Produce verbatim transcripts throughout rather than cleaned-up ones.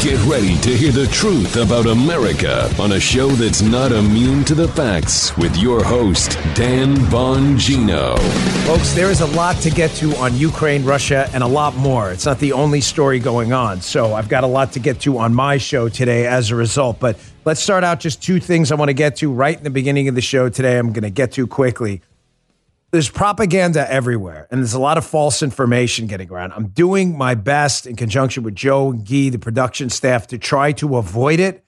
Get ready to hear the truth about America on a show that's not immune to the facts with your host, Dan Bongino. Folks, there is a lot to get to on Ukraine, Russia, and a lot more. It's not the only story going on, so I've got a lot to get to on my show today as a result. But let's start out just two things I want to get to right in the beginning of the show today. I'm going to get to quickly. There's propaganda everywhere, and there's a lot of false information getting around. I'm doing my best in conjunction with Joe and Guy, the production staff, to try to avoid it.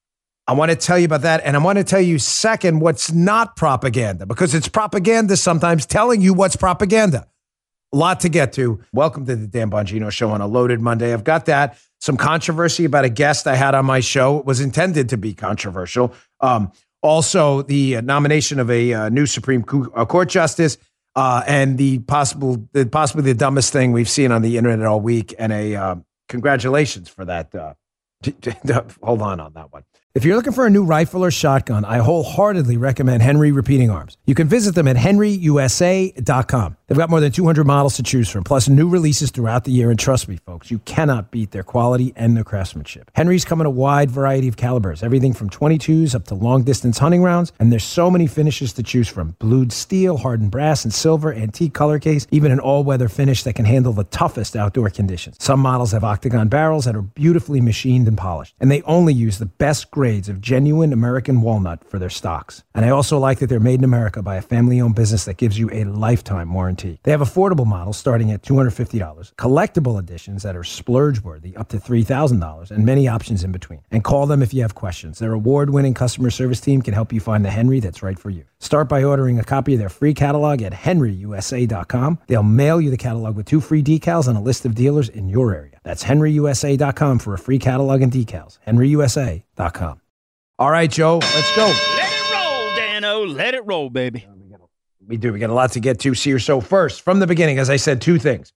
I want to tell you about that, and I want to tell you, second, what's not propaganda, because it's propaganda sometimes telling you what's propaganda. A lot to get to. Welcome to the Dan Bongino Show on a loaded Monday. I've got that. Some controversy about a guest I had on my show. It was intended to be controversial. Um, Also, the nomination of a uh, new Supreme Court justice, uh, and the possible, the, possibly the dumbest thing we've seen on the internet all week. And a uh, congratulations for that. Uh, t- t- hold on on that one. If you're looking for a new rifle or shotgun, I wholeheartedly recommend Henry Repeating Arms. You can visit them at henry u s a dot com. They've got more than two hundred models to choose from, plus new releases throughout the year. And trust me, folks, you cannot beat their quality and their craftsmanship. Henry's come in a wide variety of calibers, everything from twenty-twos up to long-distance hunting rounds. And there's so many finishes to choose from. Blued steel, hardened brass, and silver, antique color case, even an all-weather finish that can handle the toughest outdoor conditions. Some models have octagon barrels that are beautifully machined and polished. And they only use the best grades of genuine American walnut for their stocks. And I also like that they're made in America by a family-owned business that gives you a lifetime warranty. They have affordable models starting at two hundred fifty dollars, collectible editions that are splurge-worthy up to three thousand dollars, and many options in between. And call them if you have questions. Their award-winning customer service team can help you find the Henry that's right for you. Start by ordering a copy of their free catalog at henry u s a dot com. They'll mail you the catalog with two free decals and a list of dealers in your area. That's henry u s a dot com for a free catalog and decals. henry u s a dot com. All right, Joe, let's go. Let it roll, Dano. Let it roll, baby. We do. We got a lot to get to here. So first, from the beginning, as I said, two things.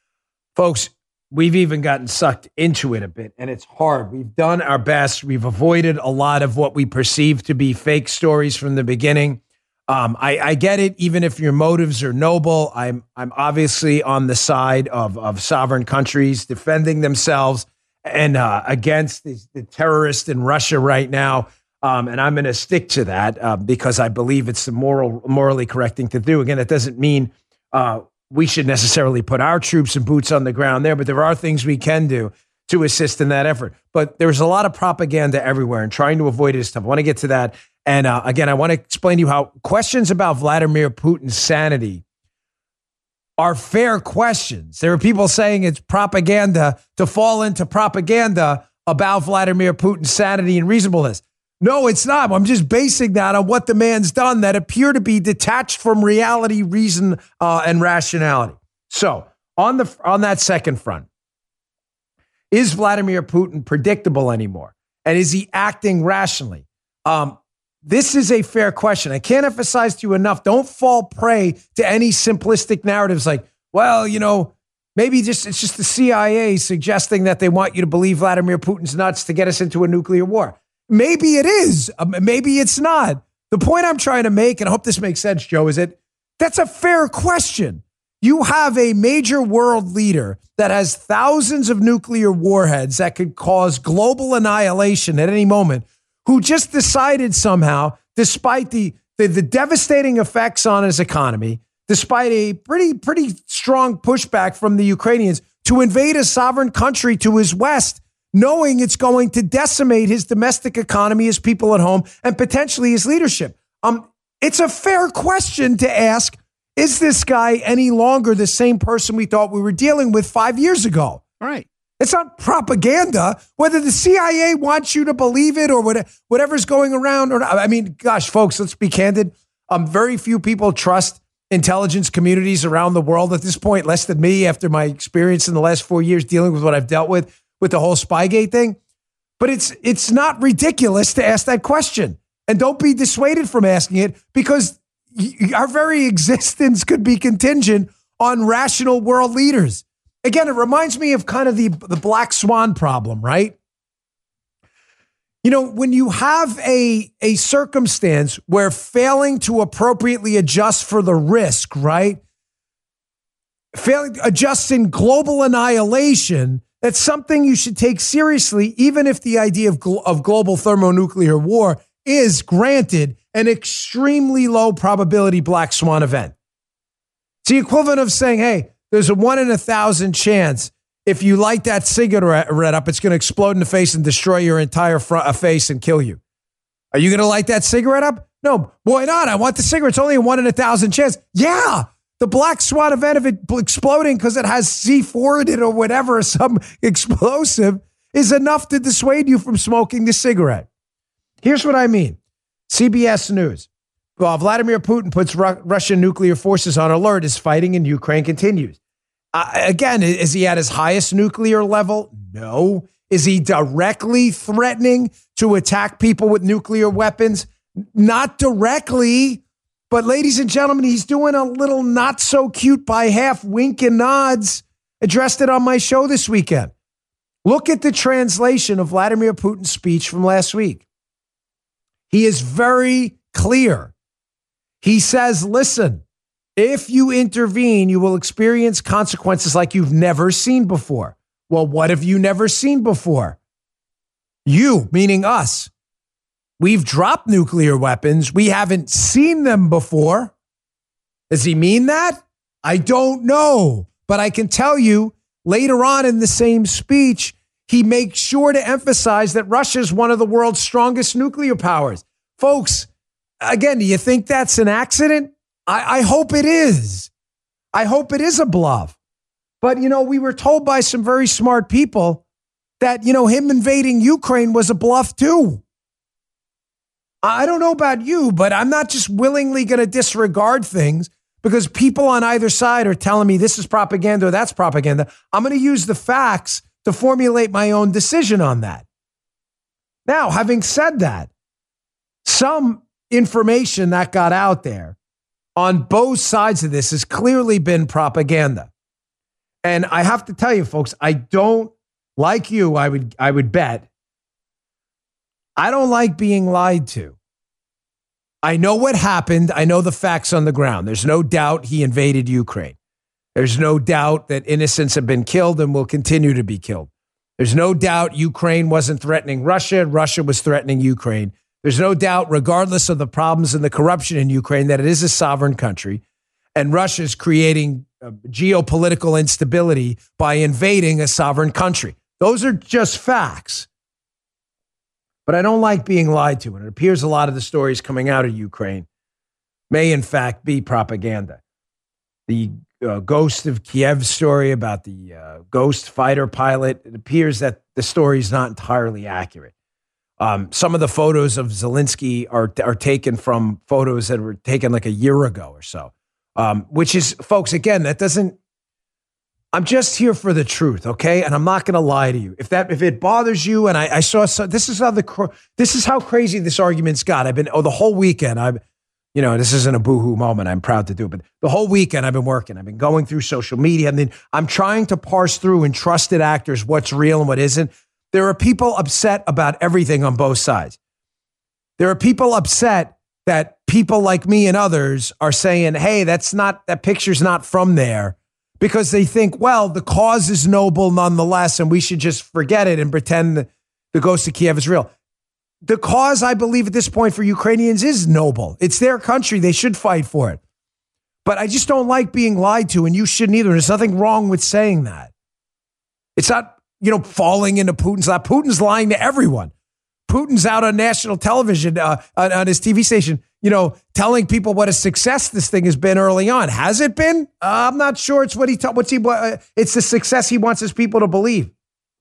Folks, we've even gotten sucked into it a bit, and it's hard. We've done our best. We've avoided a lot of what we perceive to be fake stories from the beginning. Um, I, I get it, even if your motives are noble. I'm I'm obviously on the side of, of sovereign countries defending themselves and uh, against the, the terrorists in Russia right now. Um, and I'm going to stick to that uh, because I believe it's the moral, morally correct thing to do. Again, it doesn't mean uh, we should necessarily put our troops and boots on the ground there, but there are things we can do to assist in that effort. But there's a lot of propaganda everywhere, and trying to avoid it is tough. I want to get to that. And uh, again, I want to explain to you how questions about Vladimir Putin's sanity are fair questions. There are people saying it's propaganda to fall into propaganda about Vladimir Putin's sanity and reasonableness. No, it's not. I'm just basing that on what the man's done that appear to be detached from reality, reason, uh, and rationality. So on the on that second front, is Vladimir Putin predictable anymore? And is he acting rationally? Um, this is a fair question. I can't emphasize to you enough. Don't fall prey to any simplistic narratives like, well, you know, maybe just it's just the C I A suggesting that they want you to believe Vladimir Putin's nuts to get us into a nuclear war. Maybe it is. Um, maybe it's not. The point I'm trying to make, and I hope this makes sense, Joe, is that that's a fair question. You have a major world leader that has thousands of nuclear warheads that could cause global annihilation at any moment, who just decided somehow, despite the, the, the devastating effects on his economy, despite a pretty, pretty strong pushback from the Ukrainians, to invade a sovereign country to his west, knowing it's going to decimate his domestic economy, his people at home, and potentially his leadership. Um, it's a fair question to ask, is this guy any longer the same person we thought we were dealing with five years ago? Right. It's not propaganda, whether the C I A wants you to believe it or whatever's going around. Or not. I mean, gosh, folks, let's be candid. Um, very few people trust intelligence communities around the world at this point, less than me after my experience in the last four years dealing with what I've dealt with. with the whole Spygate thing. But it's it's not ridiculous to ask that question. And don't be dissuaded from asking it, because y- our very existence could be contingent on rational world leaders. Again, it reminds me of kind of the, the black swan problem, right? You know, when you have a, a circumstance where failing to appropriately adjust for the risk, right? Failing to adjust in global annihilation That's something you should take seriously, even if the idea of, gl- of global thermonuclear war is, granted, an extremely low probability black swan event. It's the equivalent of saying, hey, there's a one in a thousand chance if you light that cigarette up, it's going to explode in the face and destroy your entire front, uh, face and kill you. Are you going to light that cigarette up? No. Why not? I want the cigarette. It's only a one in a thousand chance. Yeah. The black swan event of it exploding because it has C four in it or whatever, some explosive, is enough to dissuade you from smoking the cigarette. Here's what I mean. C B S News. Well, Vladimir Putin puts Ru- Russian nuclear forces on alert as fighting in Ukraine continues. Uh, again, is he at his highest nuclear level? No. Is he directly threatening to attack people with nuclear weapons? Not directly. But ladies and gentlemen, he's doing a little not so cute by half wink and nods. Addressed it on my show this weekend. Look at the translation of Vladimir Putin's speech from last week. He is very clear. He says, listen, if you intervene, you will experience consequences like you've never seen before. Well, what have you never seen before? You, meaning us. We've dropped nuclear weapons. We haven't seen them before. Does he mean that? I don't know. But I can tell you later on in the same speech, he makes sure to emphasize that Russia is one of the world's strongest nuclear powers. Folks, again, do you think that's an accident? I, I hope it is. I hope it is a bluff. But, you know, we were told by some very smart people that, you know, him invading Ukraine was a bluff too. I don't know about you, but I'm not just willingly going to disregard things because people on either side are telling me this is propaganda or that's propaganda. I'm going to use the facts to formulate my own decision on that. Now, having said that, some information that got out there on both sides of this has clearly been propaganda. And I have to tell you, folks, I don't, like you, I would, I would bet, I don't like being lied to. I know what happened. I know the facts on the ground. There's no doubt he invaded Ukraine. There's no doubt that innocents have been killed and will continue to be killed. There's no doubt Ukraine wasn't threatening Russia. Russia was threatening Ukraine. There's no doubt, regardless of the problems and the corruption in Ukraine, that it is a sovereign country. And Russia is creating uh, geopolitical instability by invading a sovereign country. Those are just facts. But I don't like being lied to. And it appears a lot of the stories coming out of Ukraine may, in fact, be propaganda. The uh, Ghost of Kiev story about the uh, ghost fighter pilot, it appears that the story is not entirely accurate. Um, some of the photos of Zelensky are, are taken from photos that were taken like a year ago or so, um, which is, folks, again, that doesn't, I'm just here for the truth, okay? And I'm not going to lie to you. If that, if it bothers you, and I, I saw, so, this is how the, this is how crazy this argument's got. I've been, oh, the whole weekend, I've, you know, this isn't a boohoo moment. I'm proud to do it, but the whole weekend I've been working. I've been going through social media, and then I'm trying to parse through in trusted actors what's real and what isn't. There are people upset about everything on both sides. There are people upset that people like me and others are saying, hey, that's not, that picture's not from there. Because they think, well, the cause is noble nonetheless, and we should just forget it and pretend the Ghost of Kiev is real. The cause, I believe, at this point for Ukrainians is noble. It's their country. They should fight for it. But I just don't like being lied to, and you shouldn't either. There's nothing wrong with saying that. It's not, you know, falling into Putin's lap. Putin's lying to everyone. Putin's out on national television, uh, on, on his T V station, you know, telling people what a success this thing has been early on. Has it been? Uh, I'm not sure. It's what he, ta- what's he, uh, it's the success he wants his people to believe.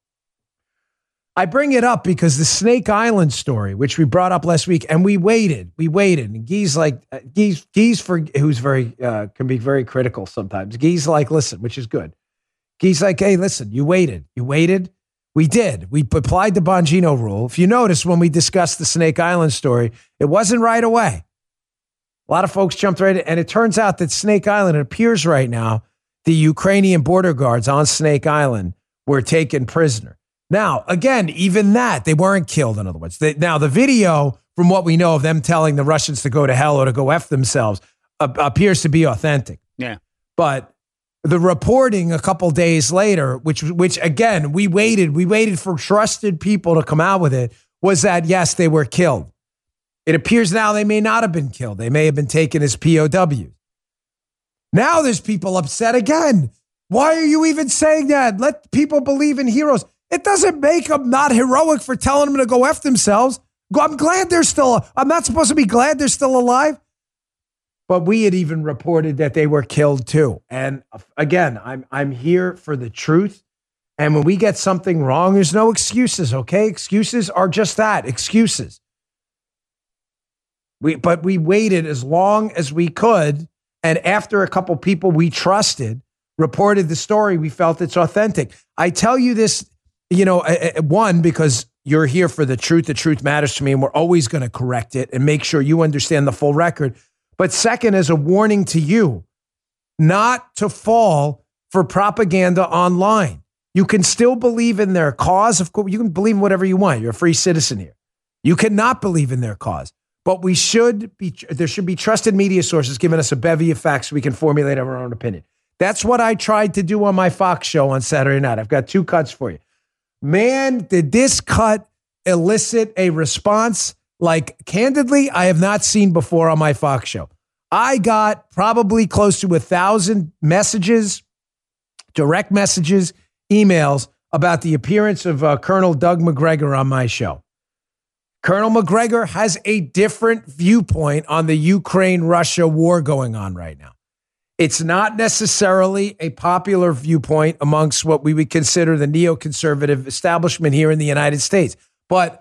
I bring it up because the Snake Island story, which we brought up last week, and we waited, we waited. And Guy's like, uh, Guy's, Guy's for, who's very, uh, can be very critical sometimes. Guy's like, listen, which is good. Guy's like, hey, listen, you waited, you waited. We did. We applied the Bongino rule. If you notice, when we discussed the Snake Island story, it wasn't right away. A lot of folks jumped right in, and it turns out that Snake Island, it appears right now, the Ukrainian border guards on Snake Island were taken prisoner. Now, again, even that, they weren't killed, in other words. They, now, the video, from what we know of them telling the Russians to go to hell or to go F themselves, uh, appears to be authentic. Yeah. But the reporting a couple days later, which, which again, we waited, we waited for trusted people to come out with it, was that, yes, they were killed. It appears now they may not have been killed. They may have been taken as P O Ws. Now there's people upset again. Why are you even saying that? Let people believe in heroes. It doesn't make them not heroic for telling them to go F themselves. I'm glad they're still, I'm not supposed to be glad they're still alive. But we had even reported that they were killed too. And again, I'm I'm here for the truth. And when we get something wrong, there's no excuses, okay? Excuses are just that, excuses. We but we waited as long as we could. And after a couple people we trusted reported the story, we felt it's authentic. I tell you this, you know, one, because you're here for the truth. The truth matters to me, and we're always going to correct it and make sure you understand the full record. But second, as a warning to you, not to fall for propaganda online. You can still believe in their cause. Of course, you can believe in whatever you want. You're a free citizen here. You cannot believe in their cause. But we should be, there should be trusted media sources giving us a bevy of facts so we can formulate our own opinion. That's what I tried to do on my Fox show on Saturday night. I've got two cuts for you. Man, did this cut elicit a response like, candidly, I have not seen before on my Fox show. I got probably close to a thousand messages, direct messages, emails about the appearance of uh, Colonel Doug Macgregor on my show. Colonel Macgregor has a different viewpoint on the Ukraine-Russia war going on right now. It's not necessarily a popular viewpoint amongst what we would consider the neoconservative establishment here in the United States. But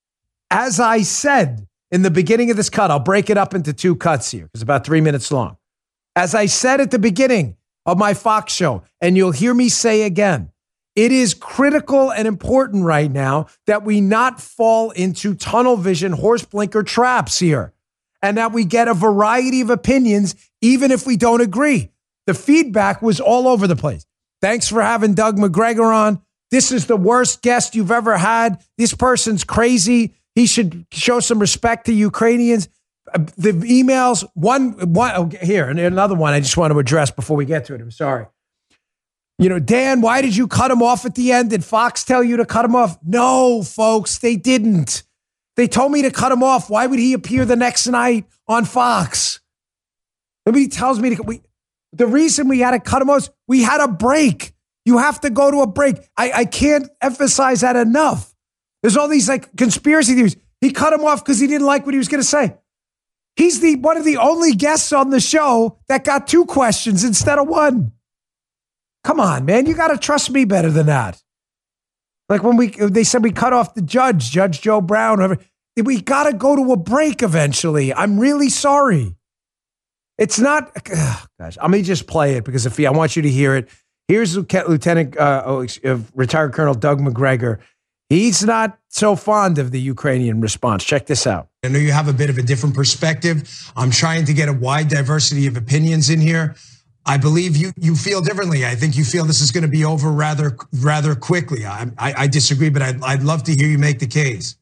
as I said in the beginning of this cut, I'll break it up into two cuts here. It's about three minutes long. As I said at the beginning of my Fox show, and you'll hear me say again, it is critical and important right now that we not fall into tunnel vision horse blinker traps here, and that we get a variety of opinions, even if we don't agree. The feedback was all over the place. Thanks for having Doug Macgregor on. This is the worst guest you've ever had. This person's crazy. He should show some respect to Ukrainians. The emails, one, one oh, here, and another one I just want to address before we get to it. I'm sorry. You know, Dan, why did you cut him off at the end? Did Fox tell you to cut him off? No, folks, they didn't. They told me to cut him off. Why would he appear the next night on Fox? Nobody tells me to. We, the reason we had to cut him off, we had a break. You have to go to a break. I, I can't emphasize that enough. There's all these like conspiracy theories. He cut him off because he didn't like what he was going to say. He's the one of the only guests on the show that got two questions instead of one. Come on, man. You got to trust me better than that. Like when we, they said we cut off the judge, Judge Joe Brown, whatever. We got to go to a break eventually. I'm really sorry. It's not, ugh, gosh, let me just play it because if I want you to hear it. Here's Lieutenant, uh, oh, uh, retired Colonel Doug Macgregor. He's not so fond of the Ukrainian response. Check this out. I know you have a bit of a different perspective. I'm trying to get a wide diversity of opinions in here. I believe you you feel differently. I think you feel this is going to be over rather rather quickly. I I, I disagree, but I'd, I'd love to hear you make the case.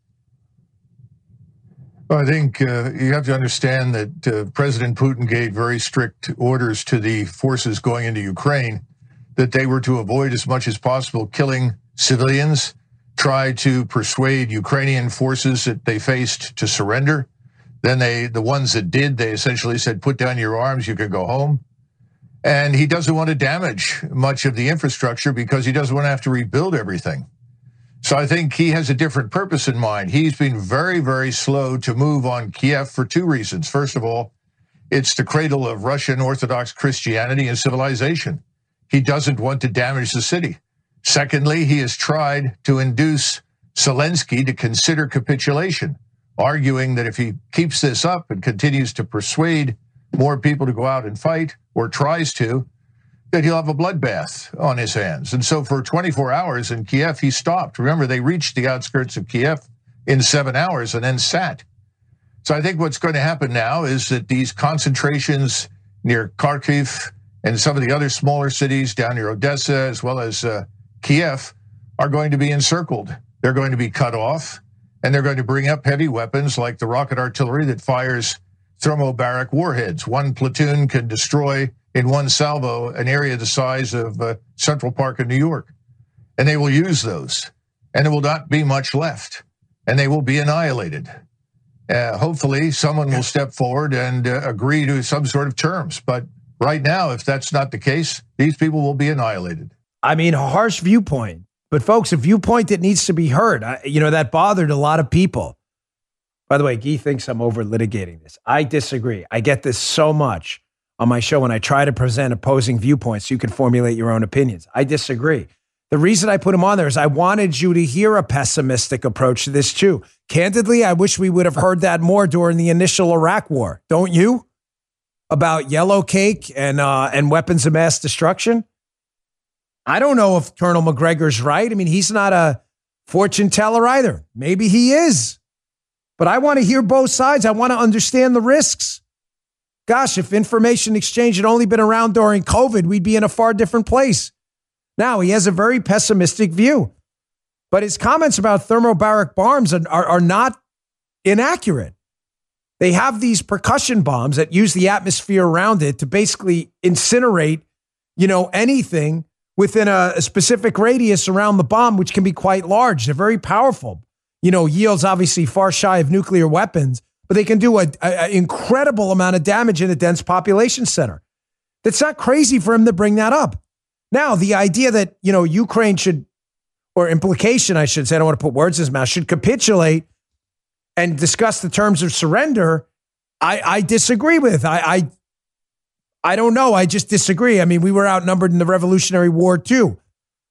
Well, I think uh, you have to understand that uh, President Putin gave very strict orders to the forces going into Ukraine that they were to avoid as much as possible killing civilians, try to persuade Ukrainian forces that they faced to surrender. Then they, the ones that did, they essentially said, put down your arms, you can go home. And he doesn't want to damage much of the infrastructure because he doesn't want to have to rebuild everything. So I think he has a different purpose in mind. He's been very, very slow to move on Kiev for two reasons. First of all, it's the cradle of Russian Orthodox Christianity and civilization. He doesn't want to damage the city. Secondly, he has tried to induce Zelensky to consider capitulation, arguing that if he keeps this up and continues to persuade more people to go out and fight, or tries to, that he'll have a bloodbath on his hands. And so for twenty-four hours in Kiev, he stopped. Remember, they reached the outskirts of Kiev in seven hours and then sat. So I think what's going to happen now is that these concentrations near Kharkiv and some of the other smaller cities down near Odessa, as well as uh, Kiev, are going to be encircled. They're going to be cut off, and they're going to bring up heavy weapons like the rocket artillery that fires thermobaric warheads. One platoon can destroy in one salvo an area the size of uh, Central Park in New York. And they will use those. And there will not be much left. And they will be annihilated. Uh, hopefully, someone will step forward and uh, agree to some sort of terms. But right now, if that's not the case, these people will be annihilated. I mean, a harsh viewpoint. But folks, a viewpoint that needs to be heard. I, you know, that bothered a lot of people. By the way, Guy thinks I'm over litigating this. I disagree. I get this so much on my show when I try to present opposing viewpoints so you can formulate your own opinions. I disagree. The reason I put him on there is I wanted you to hear a pessimistic approach to this too. Candidly, I wish we would have heard that more during the initial Iraq war. Don't you? About yellow cake and uh, and weapons of mass destruction. I don't know if Colonel McGregor's right. I mean, he's not a fortune teller either. Maybe he is. But I want to hear both sides. I want to understand the risks. Gosh, if information exchange had only been around during COVID, we'd be in a far different place. Now, he has a very pessimistic view. But his comments about thermobaric bombs are, are, are not inaccurate. They have these percussion bombs that use the atmosphere around it to basically incinerate, you know, anything within a, a specific radius around the bomb, which can be quite large. They're very powerful. You know, yields obviously far shy of nuclear weapons, but they can do an incredible amount of damage in a dense population center. That's not crazy for him to bring that up. Now, the idea that, you know, Ukraine should, or implication, I should say, I don't want to put words in his mouth, should capitulate and discuss the terms of surrender, I, I disagree with. I, I I don't know. I just disagree. I mean, we were outnumbered in the Revolutionary War too.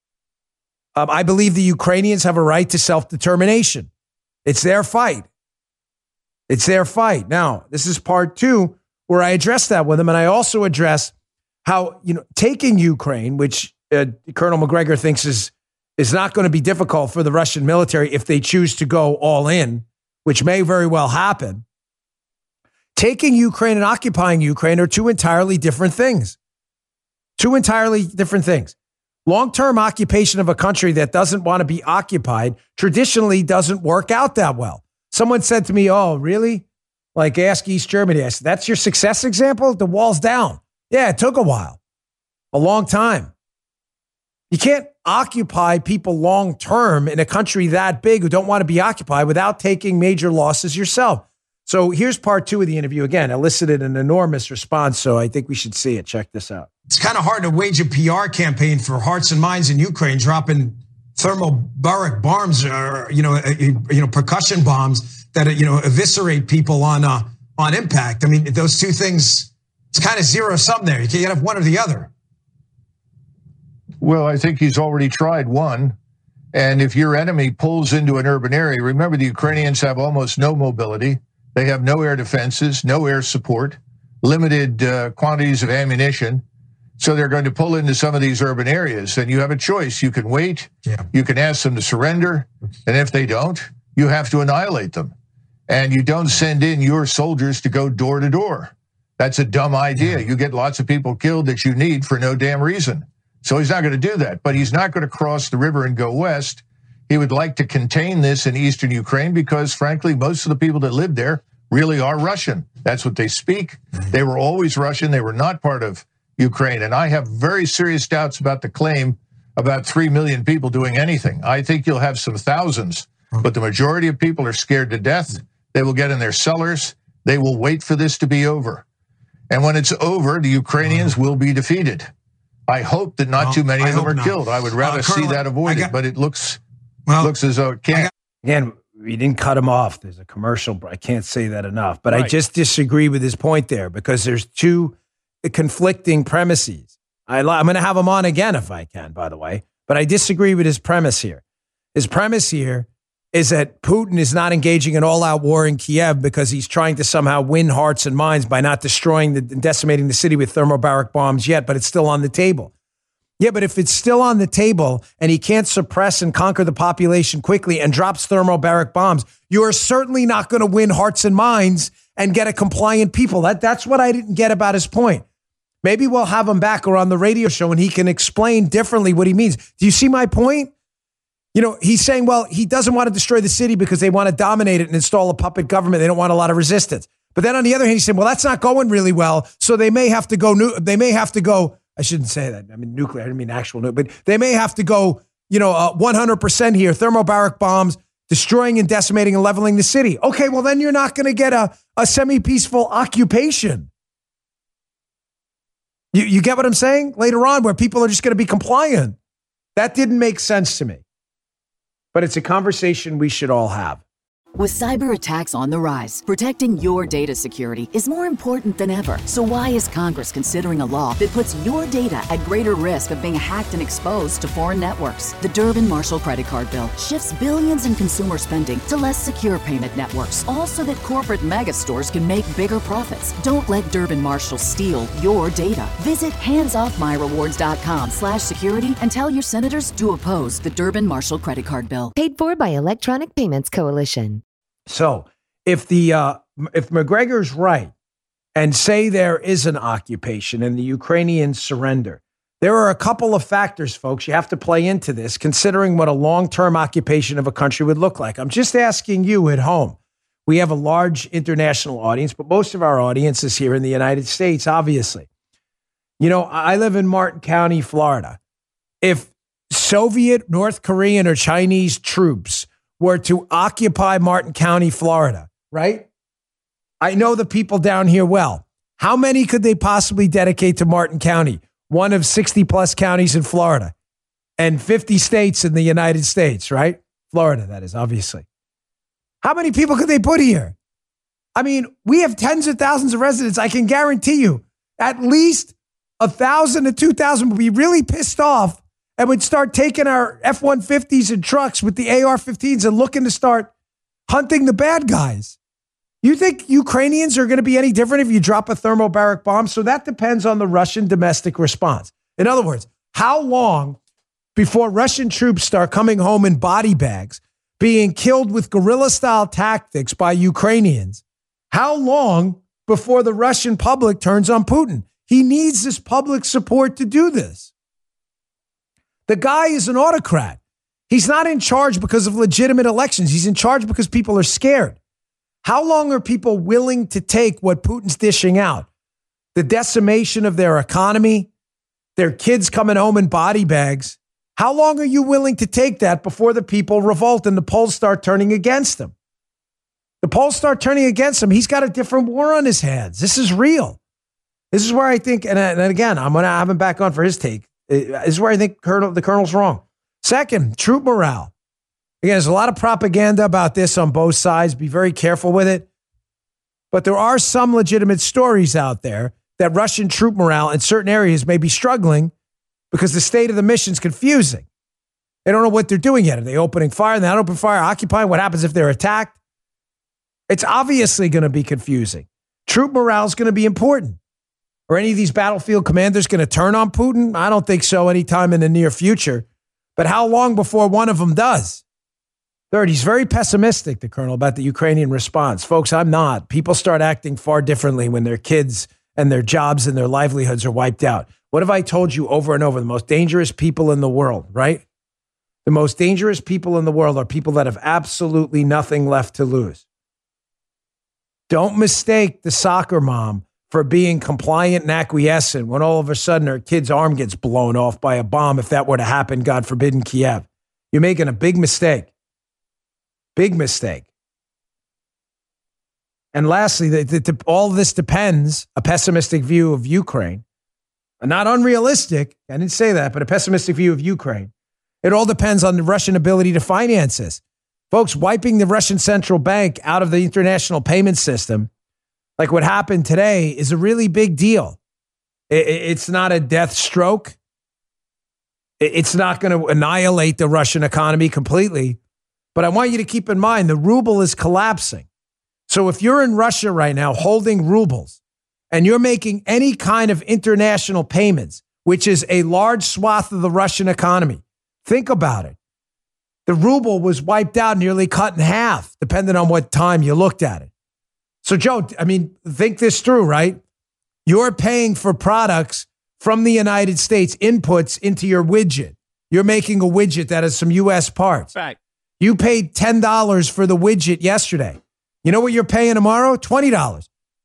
Um, I believe the Ukrainians have a right to self-determination. It's their fight. It's their fight. Now, this is part two where I address that with them. And I also address how, you know, taking Ukraine, which uh, Colonel McGregor thinks is, is not going to be difficult for the Russian military if they choose to go all in, which may very well happen. Taking Ukraine and occupying Ukraine are two entirely different things. Two entirely different things. Long-term occupation of a country that doesn't want to be occupied traditionally doesn't work out that well. Someone said to me, oh, really? Like, ask East Germany. I said, that's your success example? The wall's down. Yeah, it took a while. A long time. You can't occupy people long-term in a country that big who don't want to be occupied without taking major losses yourself. So here's part two of the interview. Again, elicited an enormous response, so I think we should see it. Check this out. It's kind of hard to wage a P R campaign for hearts and minds in Ukraine, dropping thermobaric bombs or, you know, uh, you know, percussion bombs that, you know, eviscerate people on uh, on impact. I mean, those two things, it's kind of zero sum there. You can't have one or the other. Well, I think he's already tried one. And if your enemy pulls into an urban area, remember the Ukrainians have almost no mobility. They have no air defenses, no air support, limited uh, quantities of ammunition. So they're going to pull into some of these urban areas, and you have a choice. You can wait. Yeah. You can ask them to surrender. And if they don't, you have to annihilate them. And you don't send in your soldiers to go door to door. That's a dumb idea. You get lots of people killed that you need for no damn reason. So he's not going to do that. But he's not going to cross the river and go west. He would like to contain this in eastern Ukraine because, frankly, most of the people that live there really are Russian. That's what they speak. They were always Russian. They were not part of Ukraine. And I have very serious doubts about the claim about three million people doing anything. I think you'll have some thousands, but the majority of people are scared to death. They will get in their cellars. They will wait for this to be over. And when it's over, the Ukrainians will be defeated. I hope that not too many of them are killed. I would rather see that avoided, but it looks looks as though it can't. Again, we didn't cut him off. There's a commercial. I can't say that enough, but I just disagree with his point there because there's two conflicting premises. I, I'm going to have him on again if I can, by the way, but I disagree with his premise here. His premise here is that Putin is not engaging in all-out war in Kiev because he's trying to somehow win hearts and minds by not destroying the, decimating the city with thermobaric bombs yet, but it's still on the table. Yeah, but if it's still on the table and he can't suppress and conquer the population quickly and drops thermobaric bombs, you are certainly not going to win hearts and minds and get a compliant people. That, that's what I didn't get about his point. Maybe we'll have him back or on the radio show and he can explain differently what he means. Do you see my point? You know, he's saying, well, he doesn't want to destroy the city because they want to dominate it and install a puppet government. They don't want a lot of resistance. But then on the other hand, he said, well, that's not going really well. So they may have to go, nu- they may have to go, I shouldn't say that. I mean, nuclear, I didn't mean actual nuclear, but they may have to go, you know, uh, one hundred percent here, thermobaric bombs, destroying and decimating and leveling the city. Okay, well, then you're not going to get a, a semi-peaceful occupation. You, you get what I'm saying? Later on, where people are just going to be compliant. That didn't make sense to me. But it's a conversation we should all have. With cyber attacks on the rise, protecting your data security is more important than ever. So why is Congress considering a law that puts your data at greater risk of being hacked and exposed to foreign networks? The Durbin-Marshall credit card bill shifts billions in consumer spending to less secure payment networks, all so that corporate mega stores can make bigger profits. Don't let Durbin-Marshall steal your data. Visit handsoffmyrewards.com slash security and tell your senators to oppose the Durbin-Marshall credit card bill. Paid for by Electronic Payments Coalition. So if the uh, if McGregor's right and say there is an occupation and the Ukrainians surrender, there are a couple of factors, folks, you have to play into this, considering what a long-term occupation of a country would look like. I'm just asking you at home. We have a large international audience, but most of our audience is here in the United States, obviously. You know, I live in Martin County, Florida. If Soviet, North Korean, or Chinese troops were to occupy Martin County, Florida, right? I know the people down here well. How many could they possibly dedicate to Martin County? One of sixty plus counties in Florida and fifty states in the United States, right? Florida, that is, obviously. How many people could they put here? I mean, we have tens of thousands of residents. I can guarantee you at least a thousand to two thousand would be really pissed off and would start taking our F one fifties and trucks with the A R fifteens and looking to start hunting the bad guys. You think Ukrainians are going to be any different if you drop a thermobaric bomb? So that depends on the Russian domestic response. In other words, how long before Russian troops start coming home in body bags, being killed with guerrilla-style tactics by Ukrainians? How long before the Russian public turns on Putin? He needs this public support to do this. The guy is an autocrat. He's not in charge because of legitimate elections. He's in charge because people are scared. How long are people willing to take what Putin's dishing out? The decimation of their economy, their kids coming home in body bags. How long are you willing to take that before the people revolt and the polls start turning against him? The polls start turning against him. He's got a different war on his hands. This is real. This is where I think, and, and again, I'm going to have him back on for his take. This is where I think Colonel, the colonel's wrong. Second, troop morale. Again, there's a lot of propaganda about this on both sides. Be very careful with it. But there are some legitimate stories out there that Russian troop morale in certain areas may be struggling because the state of the mission is confusing. They don't know what they're doing yet. Are they opening fire? Are they not opening fire? Occupying? What happens if they're attacked? It's obviously going to be confusing. Troop morale is going to be important. Are any of these battlefield commanders going to turn on Putin? I don't think so anytime in the near future. But how long before one of them does? Third, he's very pessimistic, the colonel, about the Ukrainian response. Folks, I'm not. People start acting far differently when their kids and their jobs and their livelihoods are wiped out. What have I told you over and over? The most dangerous people in the world, right? The most dangerous people in the world are people that have absolutely nothing left to lose. Don't mistake the soccer mom for being compliant and acquiescent when all of a sudden her kid's arm gets blown off by a bomb, if that were to happen, God forbid, in Kiev. You're making a big mistake. Big mistake. And lastly, the, the, the, all of this depends, a pessimistic view of Ukraine, not unrealistic, I didn't say that, but a pessimistic view of Ukraine. It all depends on the Russian ability to finance this. Folks, wiping the Russian central bank out of the international payment system, like what happened today, is a really big deal. It, it's not a death stroke. It, it's not going to annihilate the Russian economy completely. But I want you to keep in mind, the ruble is collapsing. So if you're in Russia right now holding rubles and you're making any kind of international payments, which is a large swath of the Russian economy, think about it. The ruble was wiped out, nearly cut in half, depending on what time you looked at it. So, Joe, I mean, think this through, right? You're paying for products from the United States, inputs into your widget. You're making a widget that has some U S parts. Fact. You paid ten dollars for the widget yesterday. You know what you're paying tomorrow? twenty dollars.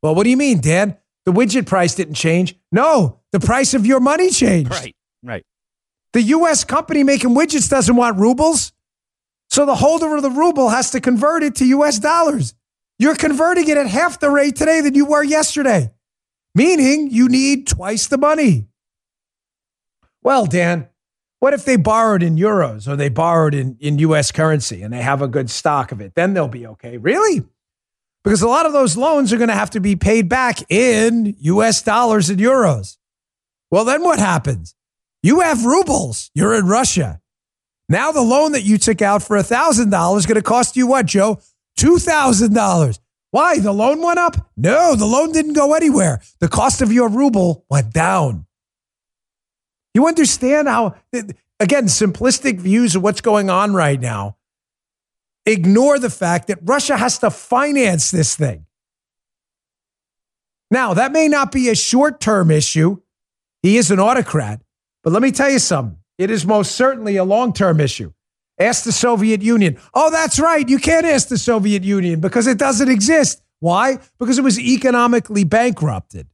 Well, what do you mean, Dan? The widget price didn't change. No, the price of your money changed. Right, right. The U S company making widgets doesn't want rubles. So the holder of the ruble has to convert it to U S dollars. You're converting it at half the rate today than you were yesterday, meaning you need twice the money. Well, Dan, what if they borrowed in euros or they borrowed in, in U S currency and they have a good stock of it? Then they'll be okay. Really? Because a lot of those loans are going to have to be paid back in U S dollars and euros. Well, then what happens? You have rubles. You're in Russia. Now the loan that you took out for one thousand dollars is going to cost you what, Joe? two thousand dollars. Why? The loan went up? No, the loan didn't go anywhere. The cost of your ruble went down. You understand how, again, simplistic views of what's going on right now ignore the fact that Russia has to finance this thing. Now, that may not be a short-term issue. He is an autocrat. But let me tell you something. It is most certainly a long-term issue. Ask the Soviet Union. Oh, that's right. You can't ask the Soviet Union because it doesn't exist. Why? Because it was economically bankrupted.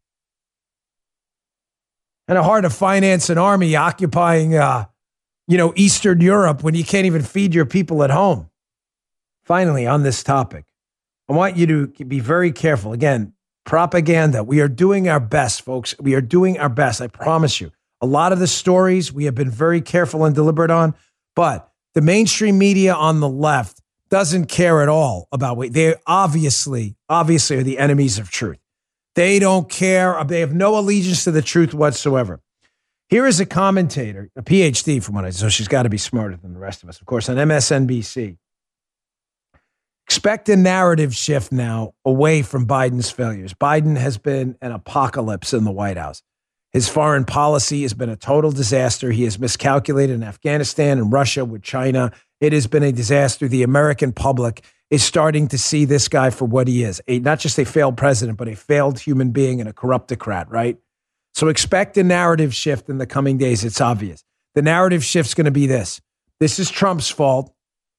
And it's hard to finance an army occupying, uh, you know, Eastern Europe when you can't even feed your people at home. Finally, on this topic, I want you to be very careful. Again, propaganda. We are doing our best, folks. We are doing our best. I promise you. A lot of the stories we have been very careful and deliberate on, but the mainstream media on the left doesn't care at all about what they obviously, obviously are the enemies of truth. They don't care. They have no allegiance to the truth whatsoever. Here is a commentator, a P H D from what I so she's got to be smarter than the rest of us, of course, on M S N B C. Expect a narrative shift now away from Biden's failures. Biden has been an apocalypse in the White House. His foreign policy has been a total disaster. He has miscalculated in Afghanistan and Russia with China. It has been a disaster. The American public is starting to see this guy for what he is. A, not just a failed president, but a failed human being and a corruptocrat, right? So expect a narrative shift in the coming days. It's obvious. The narrative shift's going to be this. This is Trump's fault.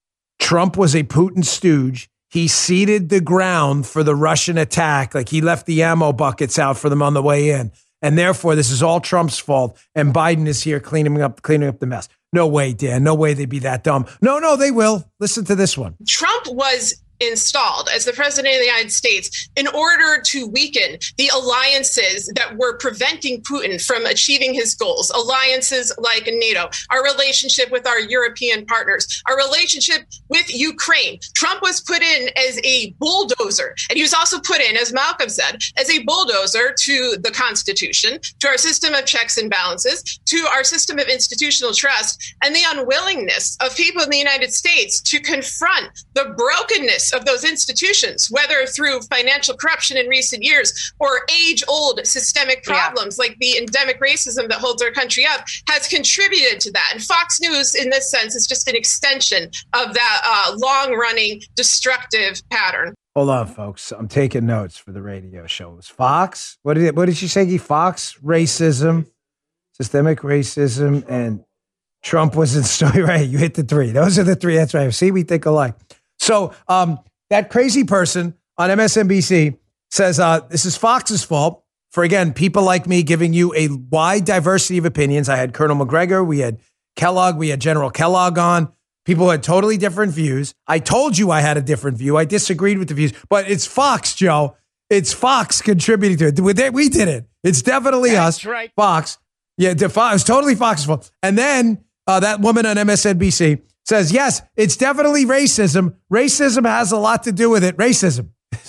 Trump was a Putin stooge. He seeded the ground for the Russian attack. Like he left the ammo buckets out for them on the way in. And therefore, this is all Trump's fault. And Biden is here cleaning up, cleaning up the mess. No way, Dan. No way they'd be that dumb. No, no, they will. Listen to this one. Trump was installed as the president of the United States in order to weaken the alliances that were preventing Putin from achieving his goals. Alliances like NATO, our relationship with our European partners, our relationship with Ukraine. Trump was put in as a bulldozer, and he was also put in, as Malcolm said, as a bulldozer to the Constitution, to our system of checks and balances, to our system of institutional trust, and the unwillingness of people in the United States to confront the brokenness of those institutions, whether through financial corruption in recent years or age-old systemic problems yeah. like the endemic racism that holds our country up, has contributed to that. And Fox News, in this sense, is just an extension of that uh, long-running destructive pattern. Hold on, folks. I'm taking notes for the radio show. It was Fox? What did it, what did she say? Fox, racism, systemic racism, and Trump was in story. Right, you hit the three. Those are the three. That's right. See, we think alike. So um, that crazy person on M S N B C says uh, this is Fox's fault for, again, people like me giving you a wide diversity of opinions. I had Colonel McGregor. We had Kellogg. We had General Kellogg on. People who had totally different views. I told you I had a different view. I disagreed with the views. But it's Fox, Joe. It's Fox contributing to it. We did it. It's definitely That's us. Right. Fox. Yeah, it was totally Fox's fault. And then uh, that woman on M S N B C says, yes, it's definitely racism. Racism has a lot to do with it. Racism.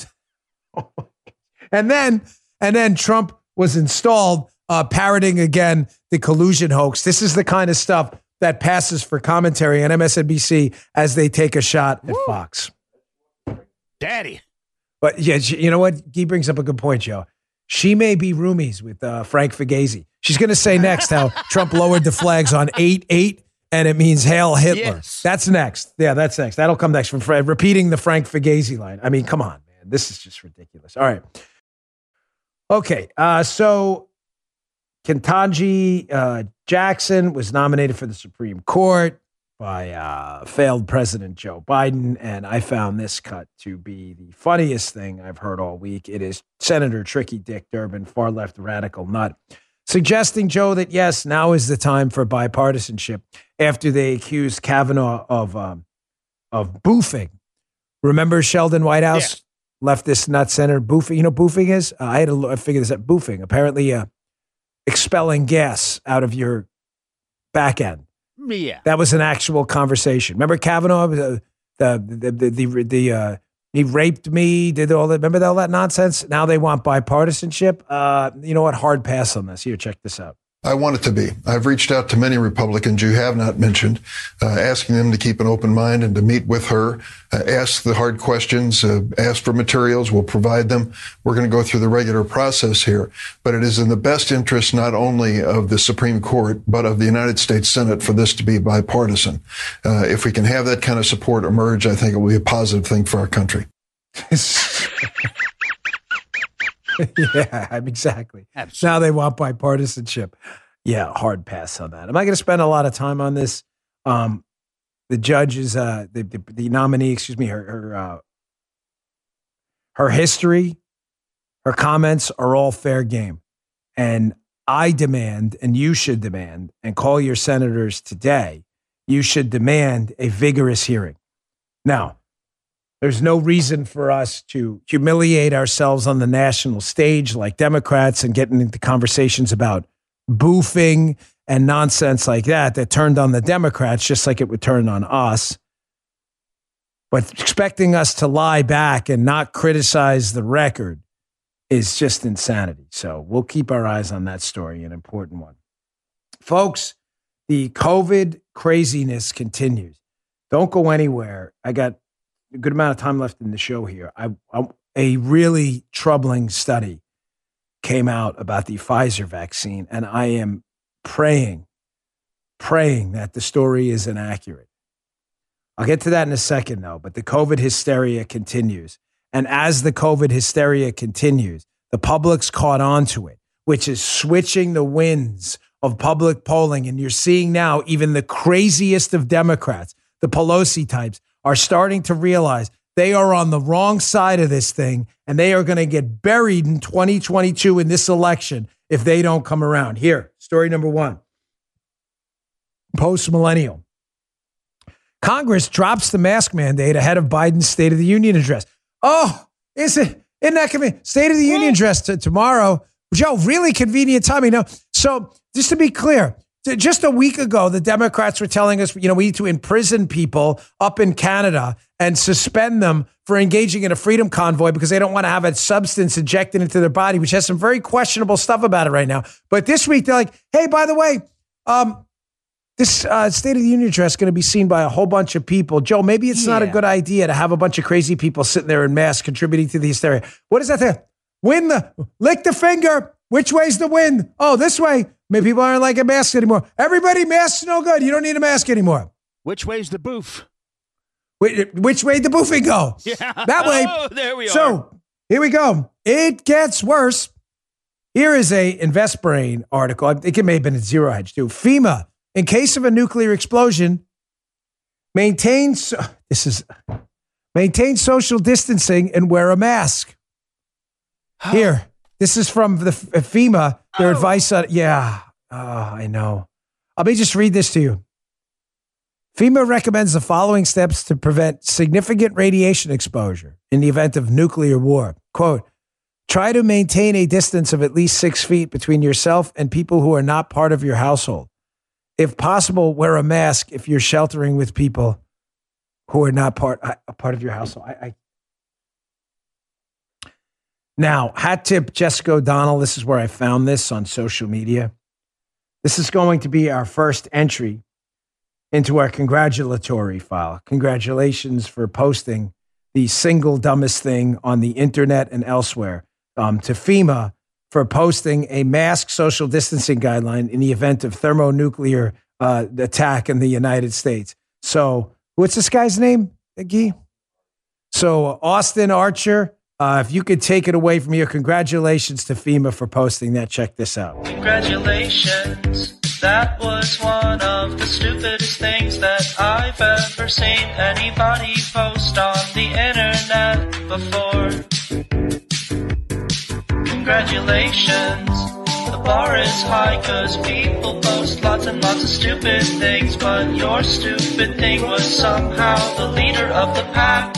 and then, and then Trump was installed, uh, parroting again the collusion hoax. This is the kind of stuff that passes for commentary on M S N B C as they take a shot at Woo. Fox. Daddy. But yeah, you know what? He brings up a good point, Joe. She may be roomies with uh, Frank Fugazi. She's going to say next how Trump lowered the flags on eight eight. And it means Hail Hitler. Yes. That's next. Yeah, that's next. That'll come next from Fred, repeating the Frank Fugazi line. I mean, come on, man. This is just ridiculous. All right. Okay. Uh, so Ketanji uh, Jackson was nominated for the Supreme Court. by uh, failed President Joe Biden, and I found this cut to be the funniest thing I've heard all week. It is Senator Tricky Dick Durbin, far-left radical nut, suggesting, Joe, that yes, now is the time for bipartisanship after they accused Kavanaugh of um, of boofing. Remember Sheldon Whitehouse, yeah. leftist nut senator, boofing? You know what boofing is? Uh, I had to figure this out. Boofing, apparently uh, expelling gas out of your back end. Yeah, that was an actual conversation. Remember Kavanaugh, the the the the, the, the uh, he raped me, did all that. Remember all that nonsense? Now they want bipartisanship. Uh, you know what? Hard pass on this. Here, check this out. I want it to be. I've reached out to many Republicans you have not mentioned, uh, asking them to keep an open mind and to meet with her, uh, ask the hard questions, uh, ask for materials. We'll provide them. We're going to go through the regular process here. But it is in the best interest not only of the Supreme Court, but of the United States Senate for this to be bipartisan. Uh, if we can have that kind of support emerge, I think it will be a positive thing for our country. Yeah, exactly. Absolutely. Now they want bipartisanship. Yeah, hard pass on that. Am I going to spend a lot of time on this? Um, the judge is uh, the, the the nominee. Excuse me. Her her uh, her history, her comments are all fair game, and I demand, and you should demand, and call your senators today. You should demand a vigorous hearing. Now, there's no reason for us to humiliate ourselves on the national stage like Democrats and getting into conversations about boofing and nonsense like that that turned on the Democrats just like it would turn on us. But expecting us to lie back and not criticize the record is just insanity. So we'll keep our eyes on that story, an important one. Folks, the COVID craziness continues. Don't go anywhere. I got a good amount of time left in the show here. I, I, a really troubling study came out about the Pfizer vaccine, and I am praying, praying that the story is inaccurate. I'll get to that in a second, though, but the COVID hysteria continues. And as the COVID hysteria continues, the public's caught on to it, which is switching the winds of public polling. And you're seeing now even the craziest of Democrats, the Pelosi types, are starting to realize they are on the wrong side of this thing, and they are going to get buried in twenty twenty-two in this election if they don't come around. Here, story number one. Post-millennial. Congress drops the mask mandate ahead of Biden's State of the Union address. Oh, is it? Isn't that convenient? State of the Union address to tomorrow. Joe, really convenient timing. Now, so just to be clear, just a week ago, the Democrats were telling us, you know, we need to imprison people up in Canada and suspend them for engaging in a freedom convoy because they don't want to have a substance injected into their body, which has some very questionable stuff about it right now. But this week, they're like, hey, by the way, um, this uh, State of the Union address is going to be seen by a whole bunch of people. Joe, maybe it's yeah. not a good idea to have a bunch of crazy people sitting there in masks contributing to the hysteria. What is that thing? Win the, lick the finger. Which way's the wind? Oh, this way. Maybe people aren't liking masks anymore. Everybody, masks no good. You don't need a mask anymore. Which way's the boof? Which, which way did the boofing go? Yeah. That way. Oh, there we are. So here we go. It gets worse. Here is a InvestBrain article. I think it may have been at Zero Hedge too. FEMA, in case of a nuclear explosion, maintains this is maintain social distancing and wear a mask. Here. This is from the FEMA, their oh. advice on, yeah, oh, I know. Let me just read this to you. FEMA recommends the following steps to prevent significant radiation exposure in the event of nuclear war. Quote, try to maintain a distance of at least six feet between yourself and people who are not part of your household. If possible, wear a mask if you're sheltering with people who are not part, a part of your household. I, I Now, hat tip Jessica O'Donnell. This is where I found this on social media. This is going to be our first entry into our congratulatory file. Congratulations for posting the single dumbest thing on the internet and elsewhere. Um, to FEMA for posting a mask social distancing guideline in the event of thermonuclear uh, attack in the United States. So, what's this guy's name, Guy? So, Austin Archer. Uh, if you could take it away from here, congratulations to FEMA for posting that. Check this out. Congratulations. That was one of the stupidest things that I've ever seen anybody post on the internet before. Congratulations, the bar is high cause people post lots and lots of stupid things, but your stupid thing was somehow the leader of the pack.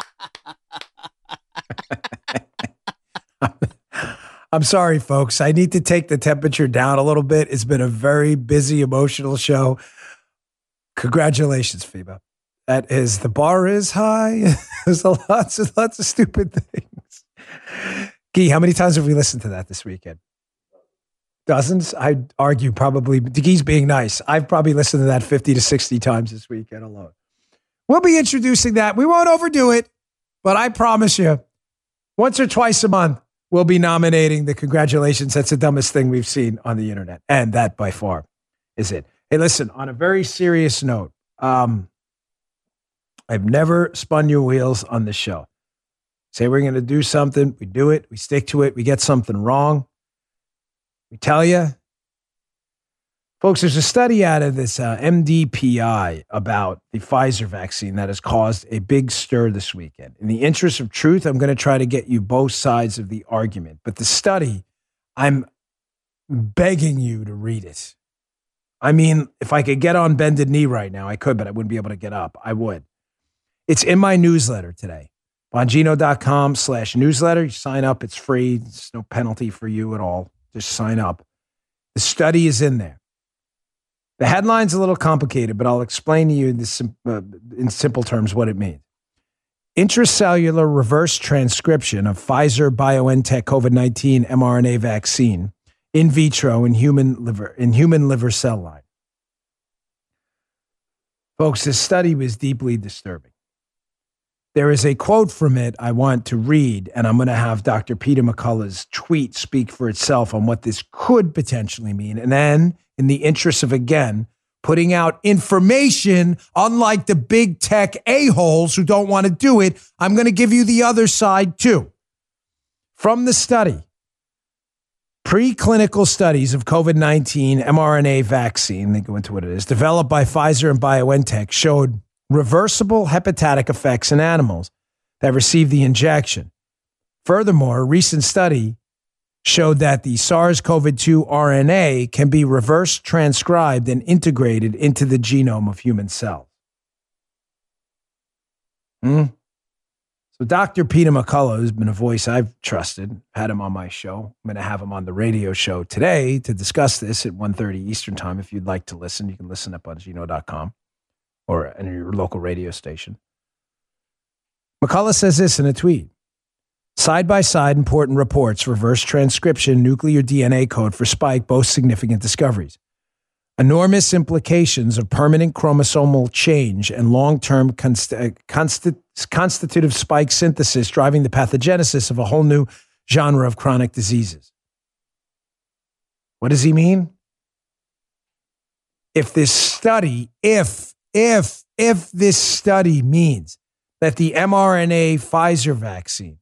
I'm sorry, folks. I need to take the temperature down a little bit. It's been a very busy, emotional show. Congratulations, FEMA. That is, the bar is high. There's a lots and lots of stupid things. Guy, how many times have we listened to that this weekend? Dozens? I'd argue probably. Guy's being nice. I've probably listened to that fifty to sixty times this weekend alone. We'll be introducing that. We won't overdo it, but I promise you, once or twice a month, we'll be nominating the congratulations. That's the dumbest thing we've seen on the internet. And that by far is it. Hey, listen, on a very serious note, um, I've never spun your wheels on this show. Say we're going to do something. We do it. We stick to it. We get something wrong. We tell you. Folks, there's a study out of this uh, M D P I about the Pfizer vaccine that has caused a big stir this weekend. In the interest of truth, I'm going to try to get you both sides of the argument. But the study, I'm begging you to read it. I mean, if I could get on bended knee right now, I could, but I wouldn't be able to get up. I would. It's in my newsletter today. Bongino.com slash newsletter. You sign up. It's free. There's no penalty for you at all. Just sign up. The study is in there. The headline's a little complicated, but I'll explain to you this, uh, in simple terms what it means. Intracellular reverse transcription of Pfizer-BioNTech COVID nineteen mRNA vaccine in vitro in human liver, in human liver cell line. Folks, this study was deeply disturbing. There is a quote from it I want to read, and I'm going to have Doctor Peter McCullough's tweet speak for itself on what this could potentially mean. And then, in the interest of, again, putting out information, unlike the big tech a-holes who don't want to do it, I'm going to give you the other side too. From the study, preclinical studies of COVID nineteen mRNA vaccine, they go into what it is, developed by Pfizer and BioNTech, showed reversible hepatic effects in animals that received the injection. Furthermore, a recent study showed that the SARS-C o V two R N A can be reverse transcribed and integrated into the genome of human cells. Hmm? So Doctor Peter McCullough has been a voice I've trusted, had him on my show. I'm going to have him on the radio show today to discuss this at one thirty Eastern time. If you'd like to listen, you can listen at Bongino dot com or in your local radio station. McCullough says this in a tweet. Side-by-side important reports, reverse transcription, nuclear D N A code for spike, both significant discoveries. Enormous implications of permanent chromosomal change and long-term const- const- constitutive spike synthesis driving the pathogenesis of a whole new genre of chronic diseases. What does he mean? If this study, if, if, if this study means that the mRNA Pfizer vaccine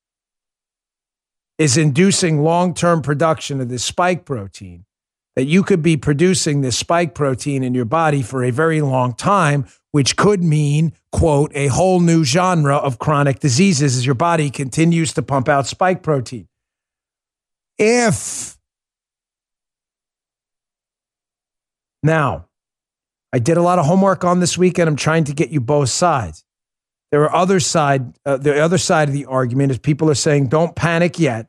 is inducing long-term production of this spike protein, that you could be producing this spike protein in your body for a very long time, which could mean, quote, a whole new genre of chronic diseases as your body continues to pump out spike protein. If. Now, I did a lot of homework on this weekend. I'm trying to get you both sides. There are other side, uh, the other side of the argument is people are saying, don't panic yet.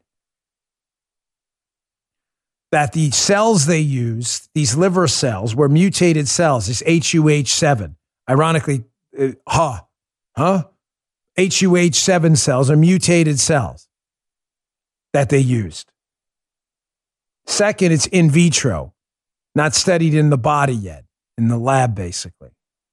That the cells they used, these liver cells, were mutated cells, this H U H seven. Ironically, uh, huh, huh? H U H seven cells are mutated cells that they used. Second, it's in vitro, not studied in the body yet, in the lab, basically.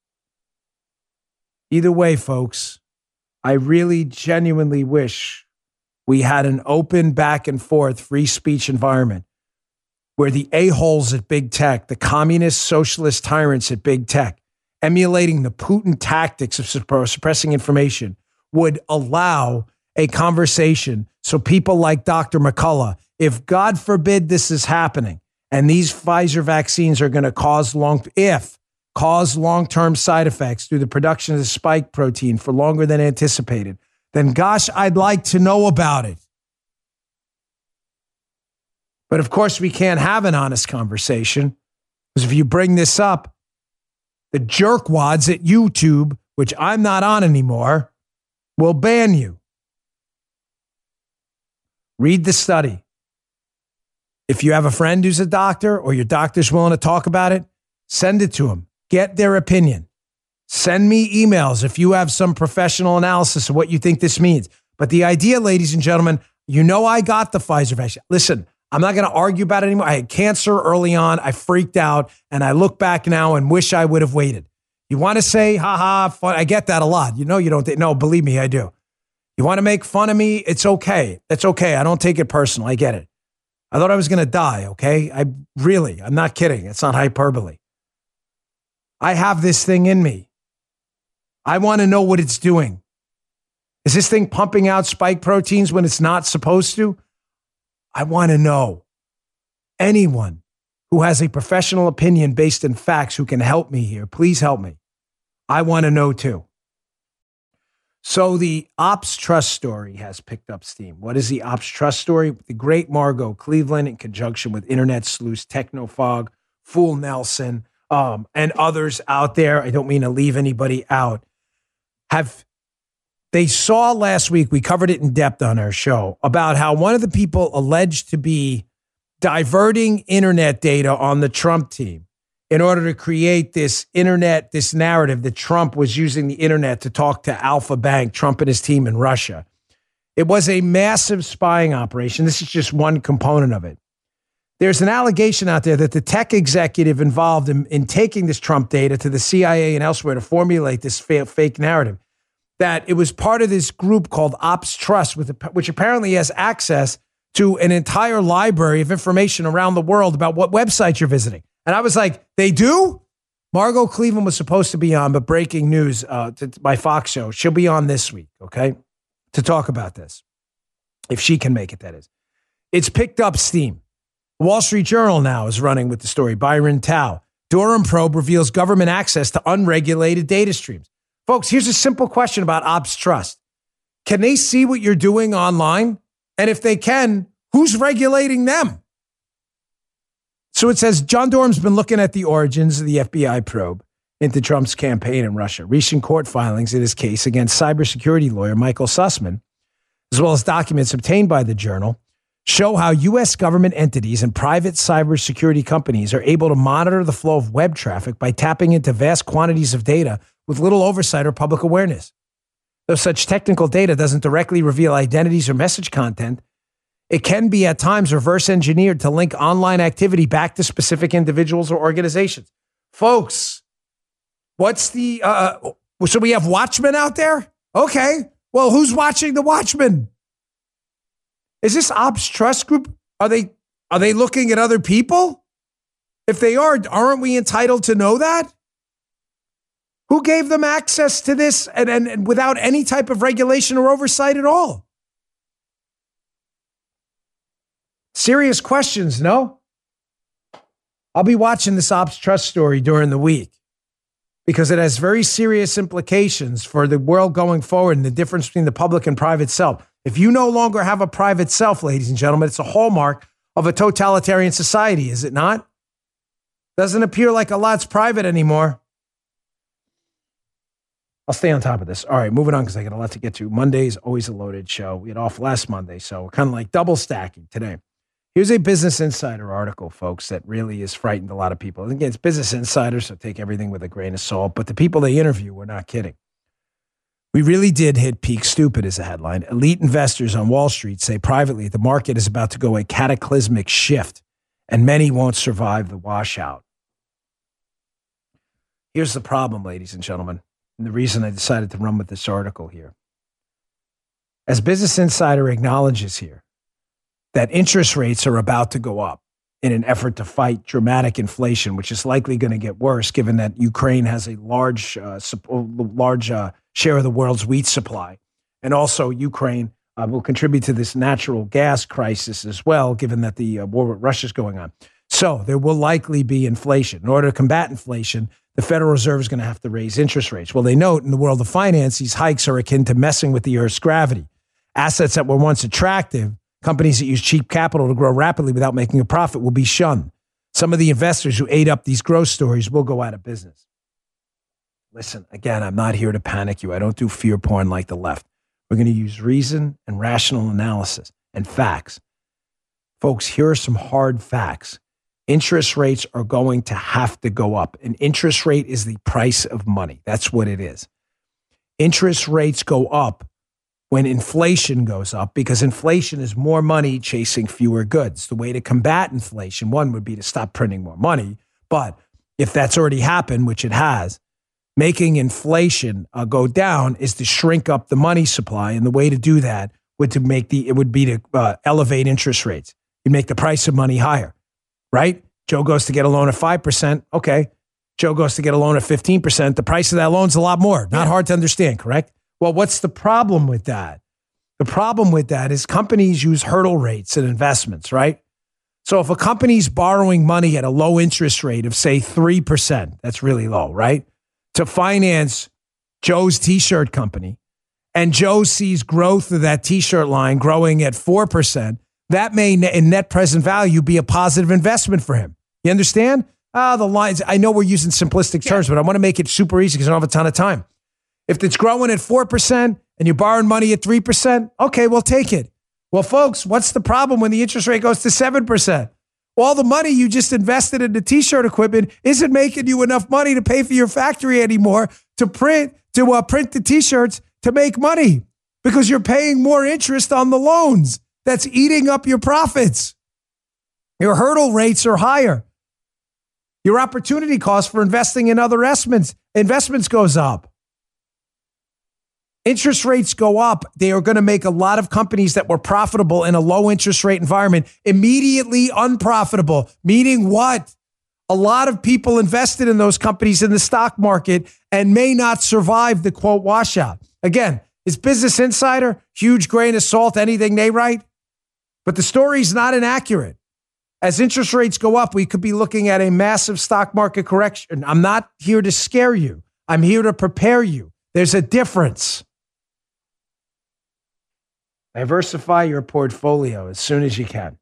Either way, folks, I really genuinely wish we had an open back and forth free speech environment where the a-holes at big tech, the communist socialist tyrants at big tech, emulating the Putin tactics of suppressing information, would allow a conversation so people like Doctor McCullough, if God forbid this is happening, and these Pfizer vaccines are going to cause long, if cause long-term side effects through the production of the spike protein for longer than anticipated, then gosh, I'd like to know about it. But of course, we can't have an honest conversation because if you bring this up, the jerkwads at YouTube, which I'm not on anymore, will ban you. Read the study. If you have a friend who's a doctor or your doctor's willing to talk about it, send it to them. Get their opinion. Send me emails if you have some professional analysis of what you think this means. But the idea, ladies and gentlemen, you know I got the Pfizer vaccine. Listen, I'm not going to argue about it anymore. I had cancer early on. I freaked out, and I look back now and wish I would have waited. You want to say, ha ha, fun. I get that a lot. You know you don't. Th- no, believe me, I do. You want to make fun of me? It's okay. It's okay. I don't take it personal. I get it. I thought I was going to die, okay? I really, I'm not kidding. It's not hyperbole. I have this thing in me. I want to know what it's doing. Is this thing pumping out spike proteins when it's not supposed to? I want to know. Anyone who has a professional opinion based in facts who can help me here, please help me. I want to know too. So the Ops Trust story has picked up steam. What is the Ops Trust story? The great Margot Cleveland, in conjunction with internet sleuths Technofog, Fool Nelson, um, and others out there, I don't mean to leave anybody out, have they saw last week, we covered it in depth on our show, about how one of the people alleged to be diverting internet data on the Trump team in order to create this internet, this narrative that Trump was using the internet to talk to Alpha Bank, Trump and his team in Russia. It was a massive spying operation. This is just one component of it. There's an allegation out there that the tech executive involved in, in taking this Trump data to the C I A and elsewhere to formulate this fa- fake narrative, that it was part of this group called Ops Trust, with, which apparently has access to an entire library of information around the world about what websites you're visiting. And I was like, they do? Margot Cleveland was supposed to be on, but breaking news uh, to, to my Fox show, she'll be on this week, okay, to talk about this. If she can make it, that is. It's picked up steam. Wall Street Journal now is running with the story. Byron Tao. Durham probe reveals government access to unregulated data streams. Folks, here's a simple question about Ops Trust. Can they see what you're doing online? And if they can, who's regulating them? So it says John Durham's been looking at the origins of the F B I probe into Trump's campaign in Russia. Recent court filings in his case against cybersecurity lawyer Michael Sussman, as well as documents obtained by the Journal, show how U S government entities and private cybersecurity companies are able to monitor the flow of web traffic by tapping into vast quantities of data with little oversight or public awareness. Though such technical data doesn't directly reveal identities or message content, it can be at times reverse engineered to link online activity back to specific individuals or organizations. Folks, what's the, uh, so we have Watchmen out there? Okay. Well, who's watching the Watchmen? Is this Ops Trust Group? Are they, are they looking at other people? If they are, aren't we entitled to know that? Who gave them access to this and, and, and without any type of regulation or oversight at all? Serious questions, no? I'll be watching this Ops Trust story during the week because it has very serious implications for the world going forward and the difference between the public and private self. If you no longer have a private self, ladies and gentlemen, it's a hallmark of a totalitarian society, is it not? Doesn't appear like a lot's private anymore. I'll stay on top of this. All right, moving on because I got a lot to get to. Monday's always a loaded show. We had off last Monday, so we're kind of like double stacking today. Here's a Business Insider article, folks, that really has frightened a lot of people. And again, it's Business Insider, so take everything with a grain of salt. But the people they interview were not kidding. We really did hit peak stupid as a headline. Elite investors on Wall Street say privately the market is about to go a cataclysmic shift, and many won't survive the washout. Here's the problem, ladies and gentlemen, and the reason I decided to run with this article here. As Business Insider acknowledges here, that interest rates are about to go up in an effort to fight dramatic inflation, which is likely going to get worse given that Ukraine has a large, uh, large uh, share of the world's wheat supply. And also Ukraine uh, will contribute to this natural gas crisis as well, given that the uh, war with Russia is going on. So there will likely be inflation. In order to combat inflation, the Federal Reserve is going to have to raise interest rates. Well, they note in the world of finance, these hikes are akin to messing with the Earth's gravity. Assets that were once attractive, companies that use cheap capital to grow rapidly without making a profit, will be shunned. Some of the investors who ate up these growth stories will go out of business. Listen, again, I'm not here to panic you. I don't do fear porn like the left. We're going to use reason and rational analysis and facts. Folks, here are some hard facts. Interest rates are going to have to go up. An interest rate is the price of money. That's what it is. Interest rates go up when inflation goes up, because inflation is more money chasing fewer goods. The way to combat inflation, one, would be to stop printing more money. But if that's already happened, which it has, making inflation uh, go down is to shrink up the money supply. And the way to do that would to make the it would be to uh, elevate interest rates. You'd make the price of money higher, right? Joe goes to get a loan at five percent. Okay. Joe goes to get a loan at fifteen percent. The price of that loan's a lot more. Not hard to understand, correct? Well, what's the problem with that? The problem with that is companies use hurdle rates in investments, right? So if a company's borrowing money at a low interest rate of, say, three percent, that's really low, right? To finance Joe's t-shirt company, and Joe sees growth of that t-shirt line growing at four percent, that may, in net present value, be a positive investment for him. You understand? Ah, the lines, I know we're using simplistic terms, but I want to make it super easy because I don't have a ton of time. If it's growing at four percent and you're borrowing money at three percent, okay, we'll take it. Well, folks, what's the problem when the interest rate goes to seven percent? All the money you just invested into t-shirt equipment isn't making you enough money to pay for your factory anymore to print to uh, print the t-shirts to make money because you're paying more interest on the loans. That's eating up your profits. Your hurdle rates are higher. Your opportunity cost for investing in other investments, investments goes up. Interest rates go up. They are going to make a lot of companies that were profitable in a low interest rate environment immediately unprofitable. Meaning what? A lot of people invested in those companies in the stock market and may not survive the quote washout. Again, is Business Insider huge grain of salt, anything they write? But the story's not inaccurate. As interest rates go up, we could be looking at a massive stock market correction. I'm not here to scare you. I'm here to prepare you. There's a difference. Diversify your portfolio as soon as you can.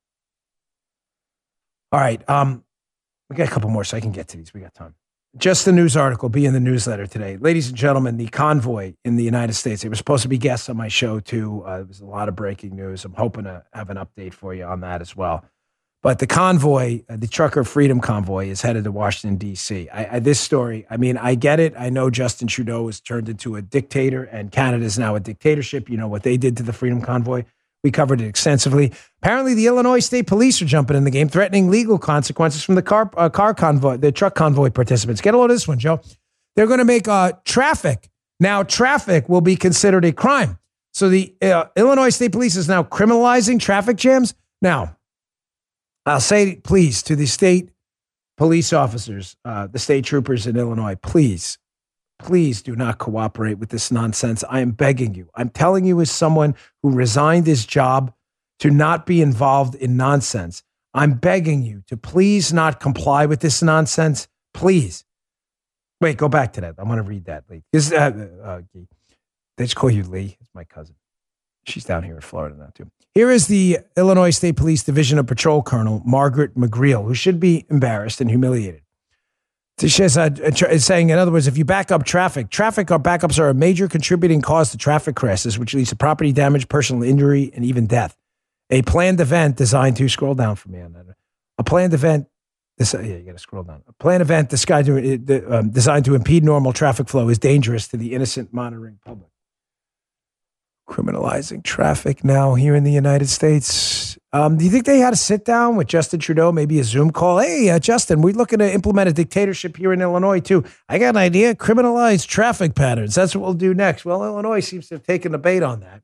All right. Um, we got a couple more so I can get to these. We got time. Just the news article, be in the newsletter today. Ladies and gentlemen, the convoy in the United States, they were supposed to be guests on my show too. Uh, there was a lot of breaking news. I'm hoping to have an update for you on that as well. But the convoy, uh, the Trucker Freedom Convoy, is headed to Washington, D C. I, I, this story, I mean, I get it. I know Justin Trudeau has turned into a dictator and Canada is now a dictatorship. You know what they did to the Freedom Convoy. We covered it extensively. Apparently, the Illinois State Police are jumping in the game, threatening legal consequences from the car, uh, car convoy, the truck convoy participants. Get a load of this one, Joe. They're going to make uh, traffic. Now, traffic will be considered a crime. So the uh, Illinois State Police is now criminalizing traffic jams. Now, I'll say, please, to the state police officers, uh, the state troopers in Illinois, please, please do not cooperate with this nonsense. I am begging you. I'm telling you as someone who resigned his job to not be involved in nonsense. I'm begging you to please not comply with this nonsense. Please. Wait, go back to that. I want to read that, Lee. This, uh, uh, they just call you Lee. It's my cousin. She's down here in Florida now, too. Here is the Illinois State Police Division of Patrol Colonel Margaret McGreal, who should be embarrassed and humiliated. She says, uh, saying, in other words, if you back up traffic, traffic backups are a major contributing cause to traffic crashes, which leads to property damage, personal injury, and even death. A planned event designed to, scroll down for me on that. A planned event, this, yeah, you got to scroll down. A planned event designed to, um, designed to impede normal traffic flow is dangerous to the innocent monitoring public. Criminalizing traffic now here in the United States. Um, do you think they had a sit down with Justin Trudeau, maybe a Zoom call? Hey, uh, Justin, we're looking to implement a dictatorship here in Illinois, too. I got an idea. Criminalize traffic patterns. That's what we'll do next. Well, Illinois seems to have taken the bait on that.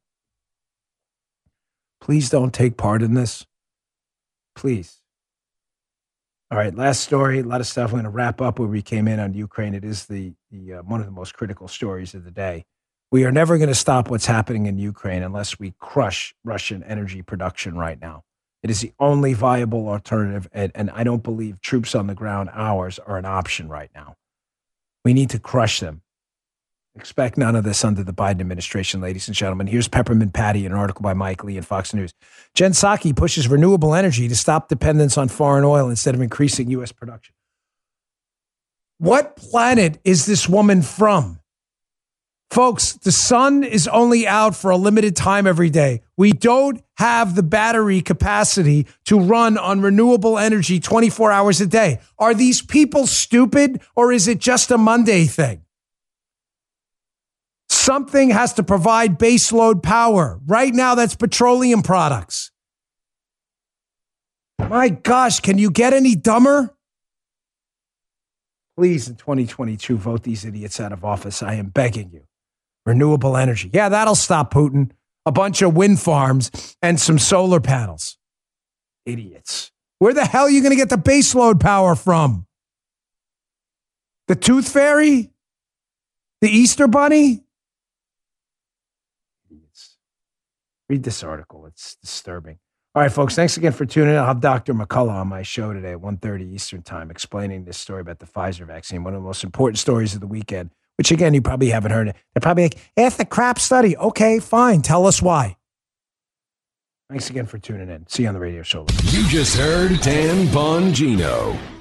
Please don't take part in this. Please. All right, last story. A lot of stuff. I'm going to wrap up where we came in on Ukraine. It is the, the uh, one of the most critical stories of the day. We are never going to stop what's happening in Ukraine unless we crush Russian energy production right now. It is the only viable alternative, and, and I don't believe troops on the ground, ours, are an option right now. We need to crush them. Expect none of this under the Biden administration, ladies and gentlemen. Here's Peppermint Patty, an article by Mike Lee in Fox News. Jen Psaki pushes renewable energy to stop dependence on foreign oil instead of increasing U S production. What planet is this woman from? Folks, the sun is only out for a limited time every day. We don't have the battery capacity to run on renewable energy twenty-four hours a day. Are these people stupid, or is it just a Monday thing? Something has to provide baseload power. Right now, that's petroleum products. My gosh, can you get any dumber? Please, in twenty twenty-two, vote these idiots out of office. I am begging you. Renewable energy. Yeah, that'll stop Putin. A bunch of wind farms and some solar panels. Idiots. Where the hell are you going to get the baseload power from? The Tooth Fairy? The Easter Bunny? Idiots. Read this article. It's disturbing. All right, folks, thanks again for tuning in. I'll have Doctor McCullough on my show today at one thirty Eastern Time explaining this story about the Pfizer vaccine, one of the most important stories of the weekend, which, again, you probably haven't heard. They're probably like, it's a crap study. Okay, fine. Tell us why. Thanks again for tuning in. See you on the radio show. You just heard Dan Bongino.